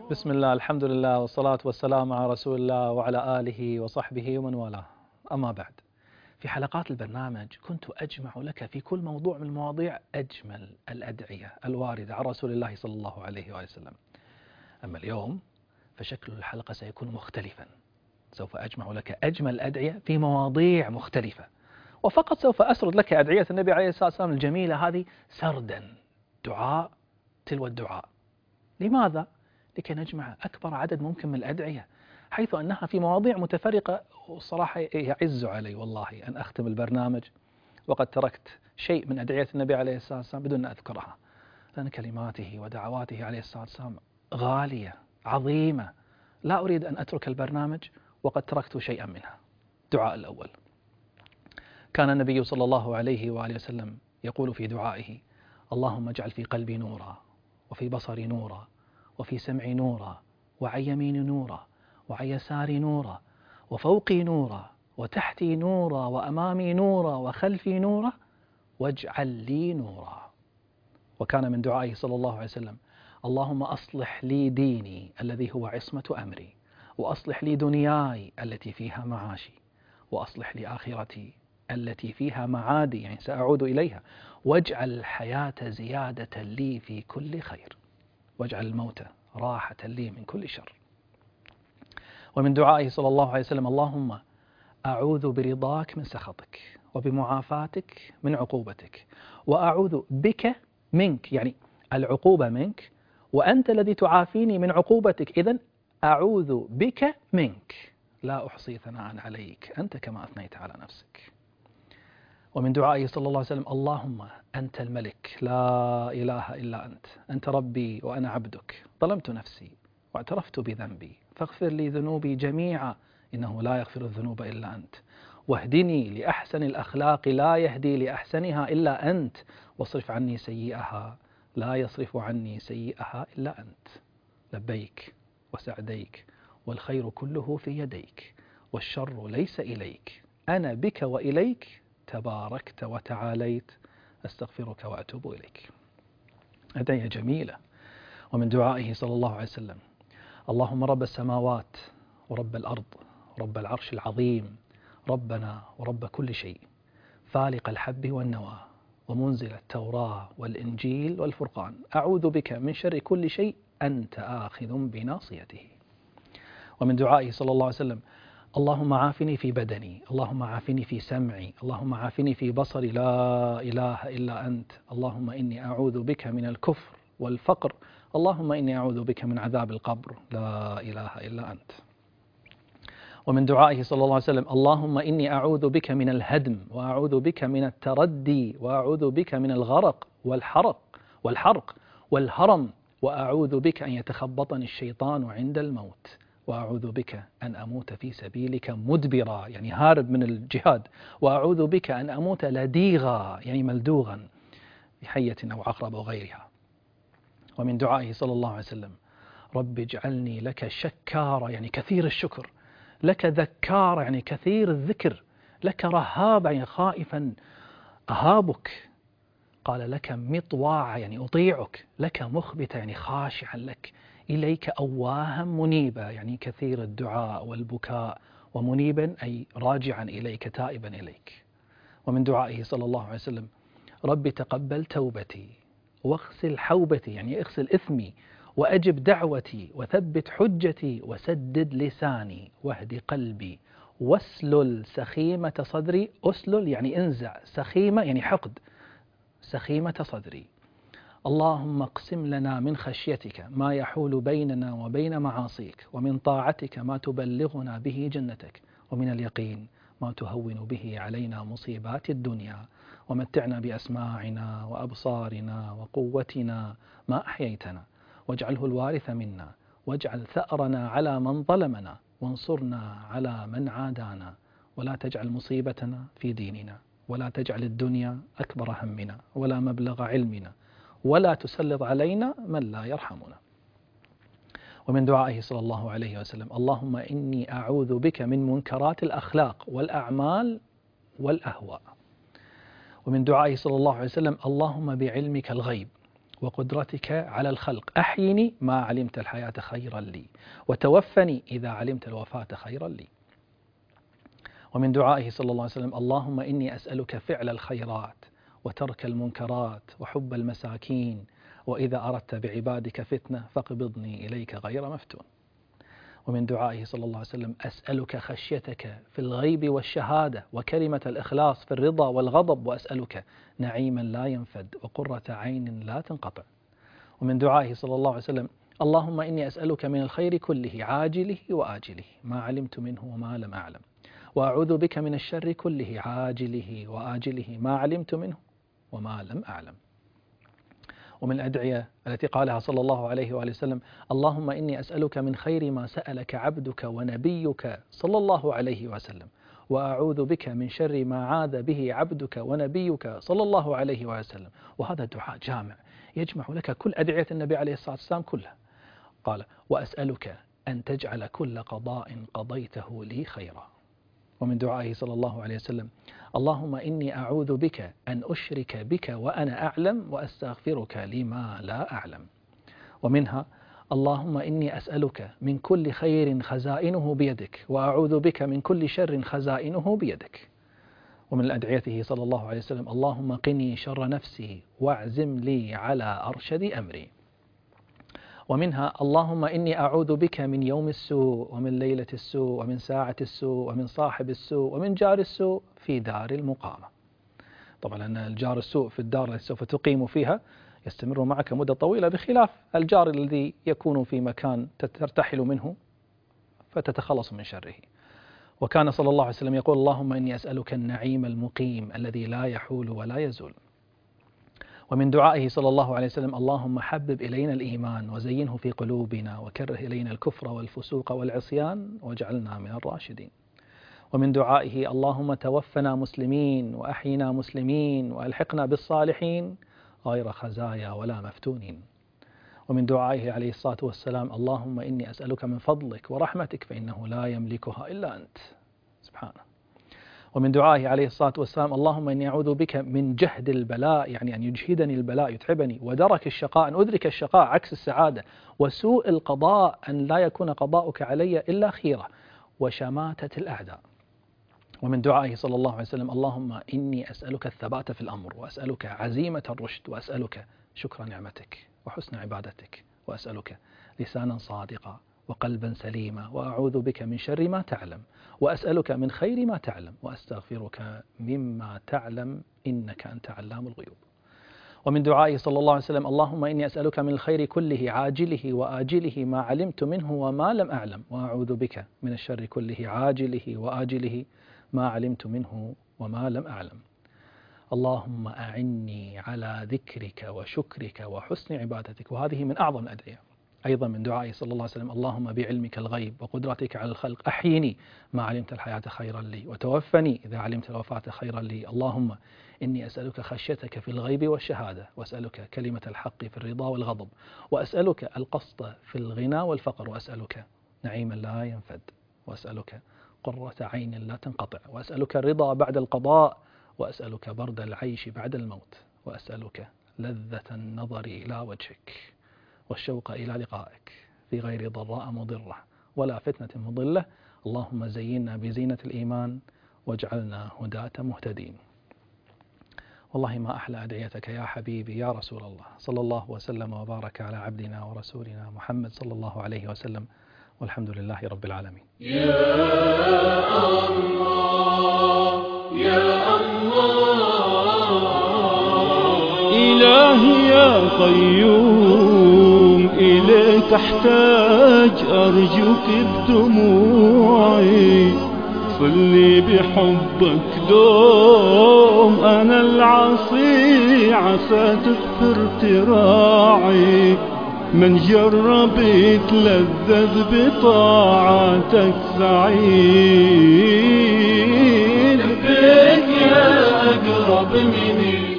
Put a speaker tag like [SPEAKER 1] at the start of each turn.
[SPEAKER 1] بسم الله، الحمد لله، والصلاة والسلام على رسول الله وعلى آله وصحبه ومن والاه. أما بعد، في حلقات البرنامج كنت أجمع لك في كل موضوع من المواضيع أجمل الأدعية الواردة عن رسول الله صلى الله عليه وسلم. أما اليوم فشكل الحلقة سيكون مختلفا، سوف أجمع لك أجمل الأدعية في مواضيع مختلفة، وفقط سوف أسرد لك أدعية النبي عليه الصلاة والسلام الجميلة هذه سردا، دعاء تلو الدعاء. لماذا؟ لكي نجمع أكبر عدد ممكن من الأدعية، حيث أنها في مواضيع متفرقة. وصراحة يعز علي والله أن أختم البرنامج وقد تركت شيء من أدعية النبي عليه الصلاة والسلام بدون أن أذكرها، لأن كلماته ودعواته عليه الصلاة والسلام غالية عظيمة. لا أريد أن أترك البرنامج وقد تركت شيئا منها. الدعاء الأول، كان النبي صلى الله عليه وآله وسلم يقول في دعائه: اللهم اجعل في قلبي نورا، وفي بصري نورا، وفي سمعي نورا، وعن يميني نورا، وعن يساري نورا، وفوقي نورا، وتحتي نورا، وأمامي نورا، وخلفي نورا، واجعل لي نورا. وكان من دعائه صلى الله عليه وسلم: اللهم أصلح لي ديني الذي هو عصمة أمري، وأصلح لي دنياي التي فيها معاشي، وأصلح لي آخرتي التي فيها معادي، يعني سأعود إليها، واجعل الحياة زيادة لي في كل خير، واجعل الموت راحة لي من كل شر. ومن دعائه صلى الله عليه وسلم: اللهم أعوذ برضاك من سخطك، وبمعافاتك من عقوبتك، وأعوذ بك منك، يعني العقوبة منك، وأنت الذي تعافيني من عقوبتك، إذن أعوذ بك منك، لا أحصي ثناء عليك أنت كما أثنيت على نفسك. ومن دعائه صلى الله عليه وسلم: اللهم أنت الملك لا إله إلا أنت، أنت ربي وأنا عبدك، ظلمت نفسي واعترفت بذنبي، فاغفر لي ذنوبي جميعا إنه لا يغفر الذنوب إلا أنت، واهدني لأحسن الأخلاق لا يهدي لأحسنها إلا أنت، واصرف عني سيئها لا يصرف عني سيئها إلا أنت. لبيك وسعديك، والخير كله في يديك، والشر ليس إليك، أنا بك وإليك تباركت وتعاليت، أستغفرك وأتوب إليك. أدعية جميلة. ومن دعائه صلى الله عليه وسلم: اللهم رب السماوات ورب الأرض ورب العرش العظيم، ربنا ورب كل شيء، فالق الحب والنوى، ومنزل التوراة والإنجيل والفرقان، أعوذ بك من شر كل شيء أنت آخذ بناصيته. ومن دعائه صلى الله عليه وسلم: اللهم عافني في بدني، اللهم عافني في سمعي، اللهم عافني في بصري، لا إله إلا أنت، اللهم إني أعوذ بك من الكفر والفقر، اللهم إني أعوذ بك من عذاب القبر، لا إله إلا أنت. ومن دعائه صلى الله عليه وسلم: اللهم إني أعوذ بك من الهدم، وأعوذ بك من التردي، وأعوذ بك من الغرق والحرق والهرم، وأعوذ بك أن يتخبطني الشيطان عند الموت، وأعوذ بك أن أموت في سبيلك مدبرا، يعني هارب من الجهاد، وأعوذ بك أن أموت لديغا، يعني ملدوغا بحية أو عقرب أو غيرها. ومن دعائه صلى الله عليه وسلم: رب اجعلني لك شكارا، يعني كثير الشكر، لك ذكارا، يعني كثير الذكر، لك رهابا، يعني خائفا أهابك، قال لك مطواعا، يعني أطيعك، لك مخبتا، يعني خاشعا لك، إليك أواها منيبا، يعني كثير الدعاء والبكاء، ومنيبا أي راجعا إليك تائبا إليك. ومن دعائه صلى الله عليه وسلم: رب تقبل توبتي، واغسل حوبتي، يعني اغسل إثمي، وأجب دعوتي، وثبت حجتي، وسدد لساني، واهد قلبي، واسلل سخيمة صدري. أسلل يعني انزع، سخيمة يعني حقد، سخيمة صدري. اللهم اقسم لنا من خشيتك ما يحول بيننا وبين معاصيك، ومن طاعتك ما تبلغنا به جنتك، ومن اليقين ما تهون به علينا مصيبات الدنيا، ومتعنا بأسماعنا وأبصارنا وقوتنا ما أحييتنا، واجعله الوارث منا، واجعل ثأرنا على من ظلمنا، وانصرنا على من عادانا، ولا تجعل مصيبتنا في ديننا، ولا تجعل الدنيا أكبر همنا ولا مبلغ علمنا، ولا تسلط علينا من لا يرحمنا. ومن دعائه صلى الله عليه وسلم: اللهم إني أعوذ بك من منكرات الأخلاق والأعمال والأهواء. ومن دعائه صلى الله عليه وسلم: اللهم بعلمك الغيب وقدرتك على الخلق أحيني ما علمت الحياة خيرا لي، وتوفني إذا علمت الوفاة خيرا لي. ومن دعائه صلى الله عليه وسلم: اللهم إني أسألك فعل الخيرات وترك المنكرات وحب المساكين، وإذا أردت بعبادك فتنة فاقبضني إليك غير مفتون. ومن دعائه صلى الله عليه وسلم: أسألك خشيتك في الغيب والشهادة وكلمة الإخلاص في الرضا والغضب، وأسألك نعيما لا ينفد وقرة عين لا تنقطع. ومن دعائه صلى الله عليه وسلم: اللهم إني أسألك من الخير كله عاجله وآجله ما علمت منه وما لم أعلم، وأعوذ بك من الشر كله عاجله وآجله ما علمت منه وما لم أعلم. ومن الأدعية التي قالها صلى الله عليه وآله وسلم: اللهم إني أسألك من خير ما سألك عبدك ونبيك صلى الله عليه وسلم، وأعوذ بك من شر ما عاذ به عبدك ونبيك صلى الله عليه وسلم. وهذا الدعاء جامع يجمع لك كل أدعية النبي عليه الصلاة والسلام كلها. قال: وأسألك أن تجعل كل قضاء قضيته لي خيرا. ومن دعائه صلى الله عليه وسلم: اللهم إني أعوذ بك أن أشرك بك وأنا أعلم وأستغفرك لما لا أعلم. ومنها: اللهم إني أسألك من كل خير خزائنه بيدك، وأعوذ بك من كل شر خزائنه بيدك. ومن أدعيته صلى الله عليه وسلم: اللهم قني شر نفسي واعزم لي على أرشد أمري. ومنها: اللهم إني أعوذ بك من يوم السوء ومن ليلة السوء ومن ساعة السوء ومن صاحب السوء ومن جار السوء في دار المقامة. طبعا أن الجار السوء في الدار التي سوف تقيم فيها يستمر معك مدة طويلة، بخلاف الجار الذي يكون في مكان ترتحل منه فتتخلص من شره. وكان صلى الله عليه وسلم يقول: اللهم إني أسألك النعيم المقيم الذي لا يحول ولا يزول. ومن دعائه صلى الله عليه وسلم: اللهم حبب إلينا الإيمان وزينه في قلوبنا وكره إلينا الكفر والفسوق والعصيان واجعلنا من الراشدين. ومن دعائه: اللهم توفنا مسلمين وأحينا مسلمين وألحقنا بالصالحين غير خزايا ولا مفتونين. ومن دعائه عليه الصلاة والسلام: اللهم إني أسألك من فضلك ورحمتك فإنه لا يملكها إلا أنت. سبحانه. ومن دعائه عليه الصلاة والسلام: اللهم إني أعوذ بك من جهد البلاء، يعني أن يجهدني البلاء يتعبني، ودرك الشقاء أن أدرك الشقاء عكس السعادة، وسوء القضاء أن لا يكون قضاؤك علي إلا خيرة، وشماتة الأعداء. ومن دعائه صلى الله عليه وسلم: اللهم إني أسألك الثبات في الأمر، وأسألك عزيمة الرشد، وأسألك شكر نعمتك وحسن عبادتك، وأسألك لسانا صادقا وقلبا سليما، وأعوذ بك من شر ما تعلم، وأسألك من خير ما تعلم، وأستغفرك مما تعلم إنك أنت علام الغيوب. ومن دعائه صلى الله عليه وسلم: اللهم إني أسألك من الخير كله عاجله وآجله ما علمت منه وما لم أعلم، وأعوذ بك من الشر كله عاجله وآجله ما علمت منه وما لم أعلم. اللهم أعني على ذكرك وشكرك وحسن عبادتك. وهذه من أعظم الأدعية. أيضا من دعائه صلى الله عليه وسلم: اللهم بعلمك الغيب وقدرتك على الخلق أحيني ما علمت الحياة خيرا لي، وتوفني إذا علمت الوفاة خيرا لي. اللهم إني أسألك خشيتك في الغيب والشهادة، وأسألك كلمة الحق في الرضا والغضب، وأسألك القسط في الغنى والفقر، وأسألك نعيما لا ينفد، وأسألك قرة عين لا تنقطع، وأسألك الرضا بعد القضاء، وأسألك برد العيش بعد الموت، وأسألك لذة النظر إلى وجهك والشوق إلى لقائك في غير ضراء مضرة ولا فتنة مضلة. اللهم زينا بزينة الإيمان واجعلنا هداة مهتدين. والله ما أحلى أدعيتك يا حبيبي يا رسول الله، صلى الله وسلم وبارك على عبدنا ورسولنا محمد صلى الله عليه وسلم، والحمد لله رب العالمين.
[SPEAKER 2] يا الله يا الله، إلهي يا قيوم إليك أحتاج، أرجوك بدموعي صلي بحبك دوم، أنا العصي عسى تغفر تراعي، من جرب يتلذذ بطاعتك سعيد. لبيك يا أقرب من